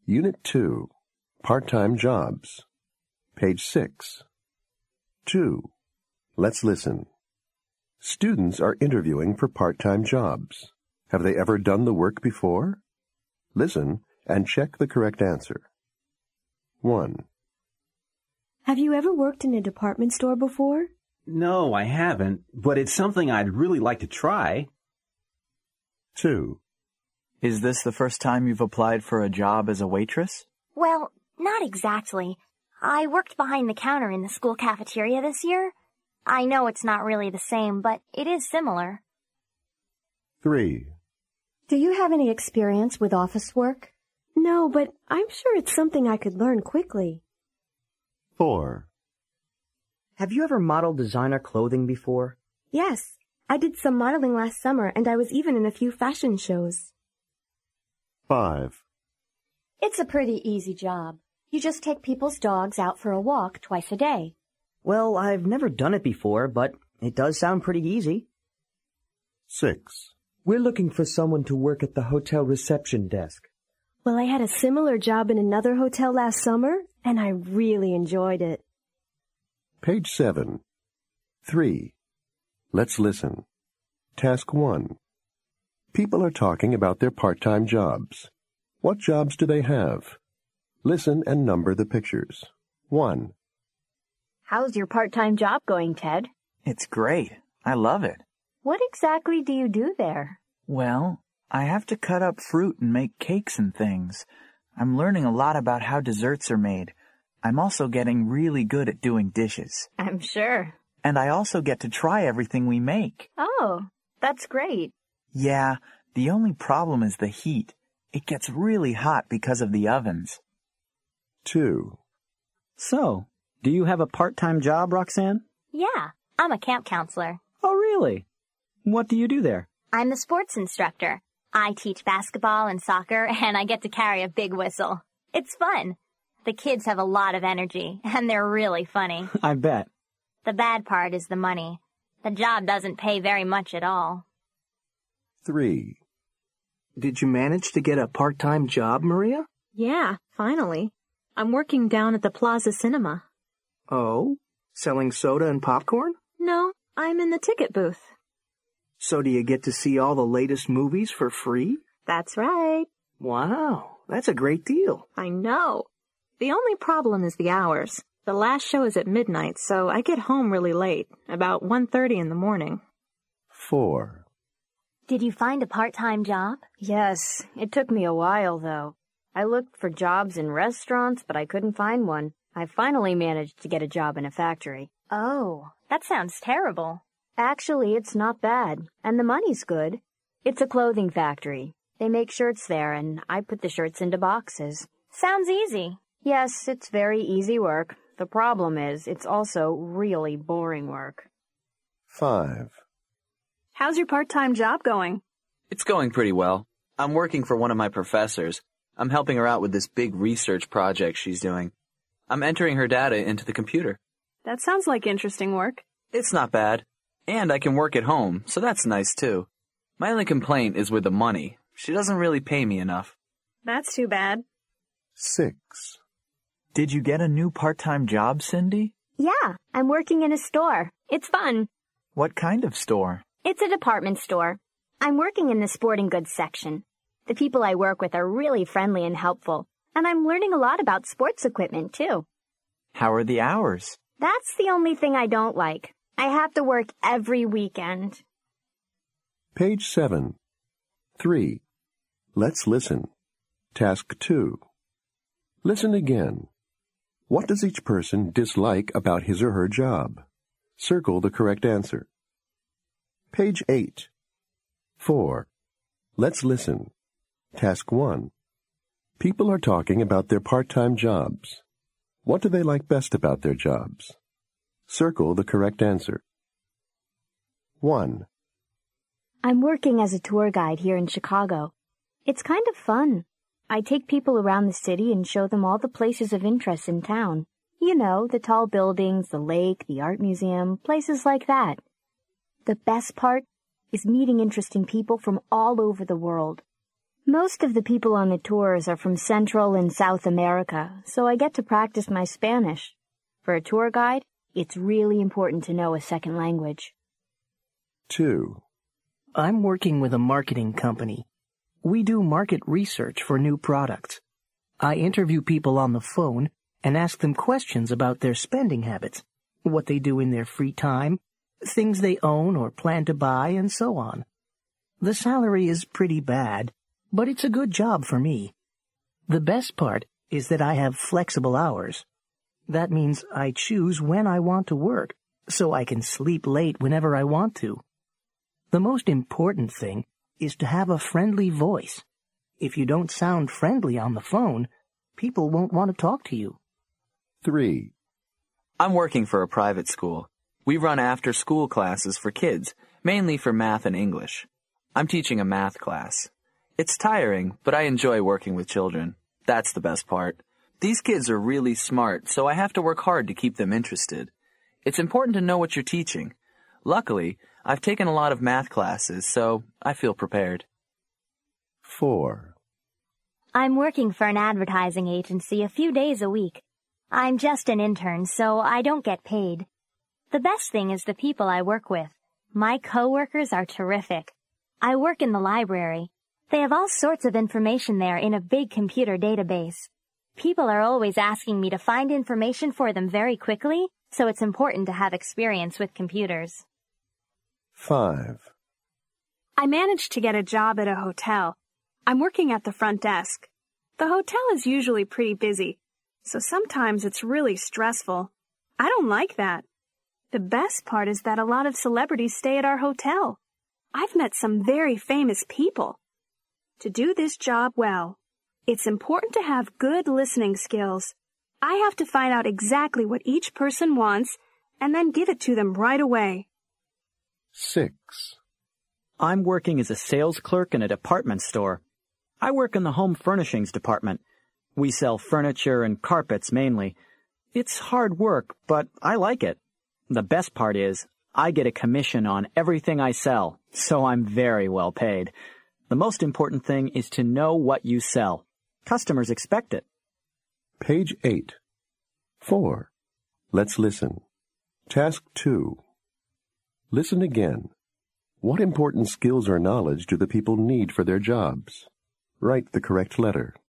Unit 2, Part-Time Jobs. Page 6. 2. Let's listen. Students are interviewing for part-time jobs. Have they ever done the work before? Listen and check the correct answer. 1. Have you ever worked in a department store before? No, I haven't, but it's something I'd really like to try. 2. Is this the first time you've applied for a job as a waitress? Well, not exactly. I worked behind the counter in the school cafeteria this year. I know it's not really the same, but it is similar. 3. Do you have any experience with office work? No, but I'm sure it's something I could learn quickly. 4. Have you ever modeled designer clothing before? Yes, I did some modeling last summer, and I was even in a few fashion shows. 5. It's a pretty easy job. You just take people's dogs out for a walk twice a day. Well, I've never done it before, but it does sound pretty easy. 6. We're looking for someone to work at the hotel reception desk. Well, I had a similar job in another hotel last summer, and I really enjoyed it. Page 7. 3. Let's listen. Task 1. People are talking about their part-time jobs. What jobs do they have? Listen and number the pictures. 1. How's your part-time job going, Ted? It's great. I love it. What exactly do you do there? Well, I have to cut up fruit and make cakes and things. I'm learning a lot about how desserts are made. I'm also getting really good at doing dishes. I'm sure. And I also get to try everything we make. Oh, that's great. Yeah, the only problem is the heat. It gets really hot because of the ovens. 2. So, do you have a part-time job, Roxanne? Yeah, I'm a camp counselor. Oh, really? What do you do there? I'm the sports instructor. I teach basketball and soccer, and I get to carry a big whistle. It's fun. The kids have a lot of energy, and they're really funny. I bet. The bad part is the money. The job doesn't pay very much at all. 3. Did you manage to get a part-time job, Maria? Yeah, finally. I'm working down at the Plaza Cinema. Oh? Selling soda and popcorn? No, I'm in the ticket booth. So do you get to see all the latest movies for free? That's right. Wow, that's a great deal. I know. The only problem is the hours. The last show is at midnight, so I get home really late, about 1:30 in the morning. 4. Did you find a part-time job? Yes, it took me a while, though. I looked for jobs in restaurants, but I couldn't find one. I finally managed to get a job in a factory. Oh, that sounds terrible. Actually, it's not bad, and the money's good. It's a clothing factory. They make shirts there, and I put the shirts into boxes. Sounds easy. Yes, it's very easy work. The problem is, it's also really boring work. 5. How's your part-time job going? It's going pretty well. I'm working for one of my professors. I'm helping her out with this big research project she's doing. I'm entering her data into the computer. That sounds like interesting work. It's not bad. And I can work at home, so that's nice too. My only complaint is with the money. She doesn't really pay me enough. That's too bad. 6. Did you get a new part-time job, Cindy? Yeah, I'm working in a store. It's fun. What kind of store? It's a department store. I'm working in the sporting goods section. The people I work with are really friendly and helpful, and I'm learning a lot about sports equipment, too. How are the hours? That's the only thing I don't like. I have to work every weekend. Page 7. 3. Let's listen. Task 2. Listen again. What does each person dislike about his or her job? Circle the correct answer. Page 8. 4. Let's listen. Task 1. People are talking about their part-time jobs. What do they like best about their jobs? Circle the correct answer. 1. I'm working as a tour guide here in Chicago. It's kind of fun. I take people around the city and show them all the places of interest in town. You know, the tall buildings, the lake, the art museum, places like that. The best part is meeting interesting people from all over the world. Most of the people on the tours are from Central and South America, so I get to practice my Spanish. For a tour guide, it's really important to know a second language. 2. I'm working with a marketing company. We do market research for new products. I interview people on the phone and ask them questions about their spending habits, what they do in their free time, things they own or plan to buy, and so on. The salary is pretty bad, but it's a good job for me. The best part is that I have flexible hours. That means I choose when I want to work, so I can sleep late whenever I want to. The most important thing is to have a friendly voice. If you don't sound friendly on the phone, people won't want to talk to you. 3. I'm working for a private school. We run after-school classes for kids, mainly for math and English. I'm teaching a math class. It's tiring, but I enjoy working with children. That's the best part. These kids are really smart, so I have to work hard to keep them interested. It's important to know what you're teaching. Luckily, I've taken a lot of math classes, so I feel prepared. 4. I'm working for an advertising agency a few days a week. I'm just an intern, so I don't get paid. The best thing is the people I work with. My coworkers are terrific. I work in the library. They have all sorts of information there in a big computer database. People are always asking me to find information for them very quickly, so it's important to have experience with computers. 5. I managed to get a job at a hotel. I'm working at the front desk. The hotel is usually pretty busy, so sometimes it's really stressful. I don't like that. The best part is that a lot of celebrities stay at our hotel. I've met some very famous people. To do this job well, it's important to have good listening skills. I have to find out exactly what each person wants and then give it to them right away. 6. I'm working as a sales clerk in a department store. I work in the home furnishings department. We sell furniture and carpets mainly. It's hard work, but I like it. The best part is I get a commission on everything I sell, so I'm very well paid. The most important thing is to know what you sell. Customers expect it. Page 8. 4. Let's listen. Task 2. Listen again. What important skills or knowledge do the people need for their jobs? Write the correct letter.